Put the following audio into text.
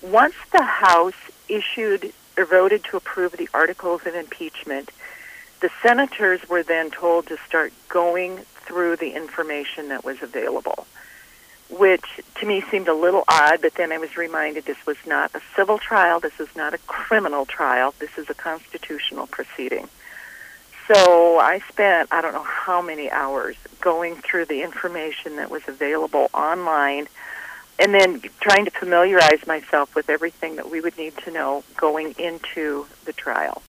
Once the House issued or voted to approve the articles of impeachment, the senators were then told to start going through the information that was available, which to me seemed a little odd, but then I was reminded this was not a civil trial, this is not a criminal trial, this is a constitutional proceeding. So I spent, I don't know how many hours going through the information that was available online and then trying to familiarize myself with everything that we would need to know going into the trial.